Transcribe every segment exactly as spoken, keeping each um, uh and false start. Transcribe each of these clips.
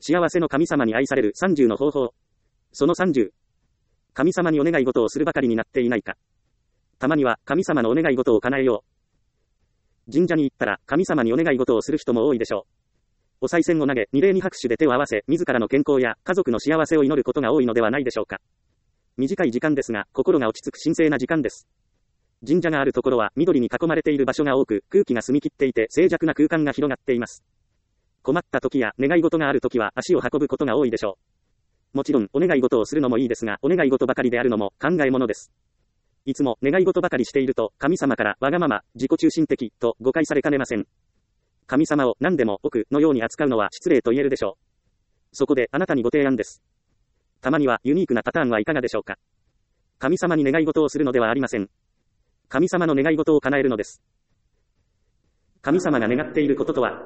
幸せの神様に愛されるさんじゅうの方法。そのさんじゅう。神様にお願い事をするばかりになっていないか。たまには神様のお願い事を叶えよう。神社に行ったら神様にお願い事をする人も多いでしょう。お賽銭を投げ、二礼に拍手で手を合わせ、自らの健康や家族の幸せを祈ることが多いのではないでしょうか。短い時間ですが、心が落ち着く神聖な時間です。神社があるところは緑に囲まれている場所が多く、空気が澄み切っていて静寂な空間が広がっています。困った時や願い事がある時は足を運ぶことが多いでしょう。もちろんお願い事をするのもいいですが、お願い事ばかりであるのも考えものです。いつも願い事ばかりしていると、神様からわがまま、自己中心的と誤解されかねません。神様を何でも奥のように扱うのは失礼と言えるでしょう。そこであなたにご提案です。たまにはユニークなパターンはいかがでしょうか。神様に願い事をするのではありません。神様の願い事を叶えるのです。神様が願っていることとは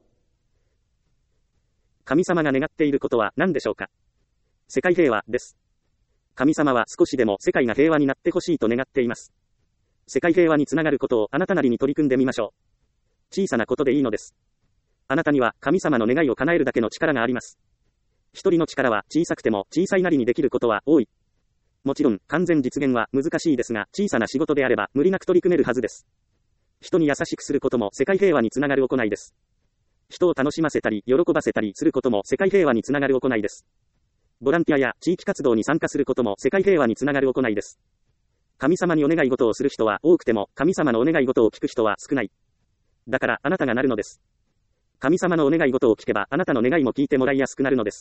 神様が願っていることは何でしょうか。世界平和です。神様は少しでも世界が平和になってほしいと願っています。世界平和につながることをあなたなりに取り組んでみましょう。小さなことでいいのです。あなたには神様の願いを叶えるだけの力があります。一人の力は小さくても小さいなりにできることは多い。もちろん完全実現は難しいですが、小さな仕事であれば無理なく取り組めるはずです。人に優しくすることも世界平和につながる行いです。人を楽しませたり喜ばせたりすることも世界平和につながる行いです。ボランティアや地域活動に参加することも世界平和につながる行いです。神様にお願い事をする人は多くても、神様のお願い事を聞く人は少ない。だからあなたがなるのです。神様のお願い事を聞けばあなたの願いも聞いてもらいやすくなるのです。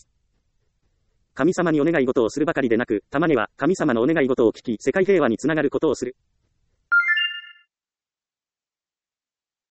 神様にお願い事をするばかりでなく、たまには神様のお願い事を聞き、世界平和につながることをする。